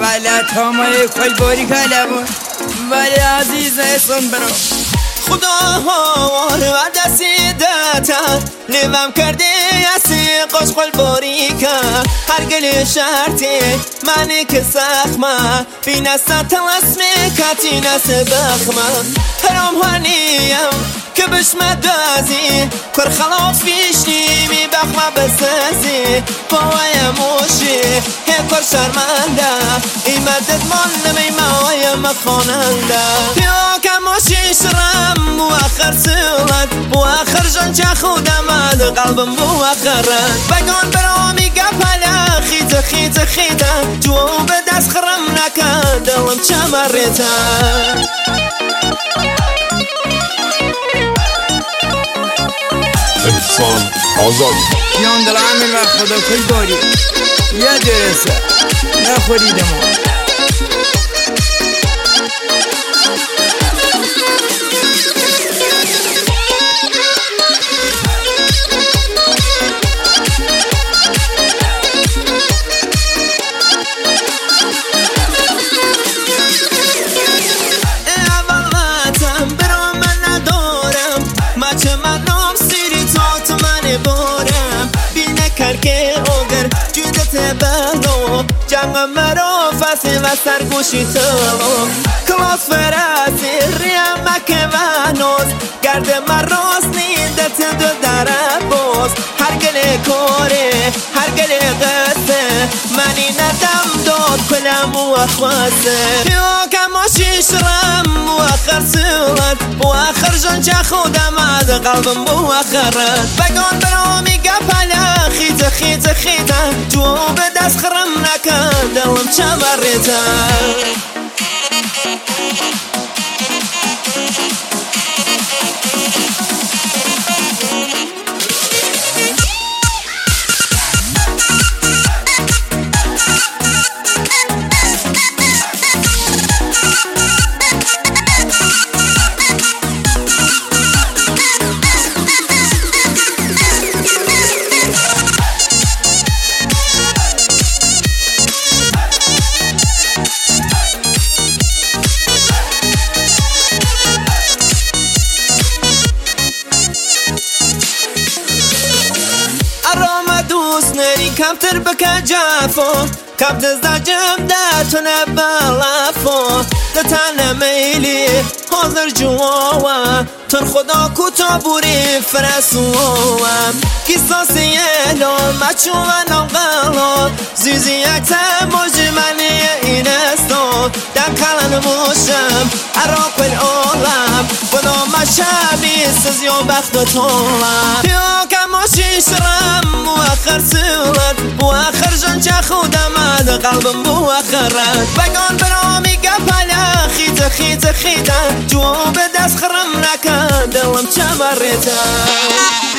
غلط همه کل باری کلمون ولی عزیزه سن برو خدا وار و دستی دتا لیوم کرده اسی قشقل باری که هر گل شرطی منی که سخمه بین استا تلسمی کتی نس بخمه هرام هنیم که بشمه دازی کر خلاص بیشنی می بخمه بسازی باوی موشی هی کر شرمنده ای مدد من نمی موی مخاننده یا که موشی شرم مؤخر سلت مؤخر جان چه خودم از قلبم مؤخرن بگان برامی گپله خیت خیت خیتن جو به دست خرم نکن دلم چه مریتن انسان آزاد یان دل همین وقت خدا کل باری یه درسته نخوریده ما جمع مرا فسی و سرگوشی تو کلاس فراسی ریم مکه و نوز گرد مراس نیدت دو دره باز هر گل کاره هر گل قصه منی ندم داد کلم و اخواسته یا که ماشی شرم مؤخر سلت مؤخر جان چه خودم از قلبم مؤخرن بگان برامی گپله خیت خیت خیتن جو به دست خرم نکن دلم چه مریتن کمتر بکه جافو کم دزدجم تو نبلافو دتن میلی حاضر جواوا تر خدا کتا بوری فرسوام کساسی الو مچو و نقلو زیزی یک مجمنی این استو دم کلن موشم عراق العالم بنا مشابی سزی و بخت و طولم یا که ماشی شرم مؤخر سلت مؤخر جان چه خودم از قلبم مؤخرن بگان برامی گپله خیت خیت خیتن جو به دست خرم نکن دلم چه مریتن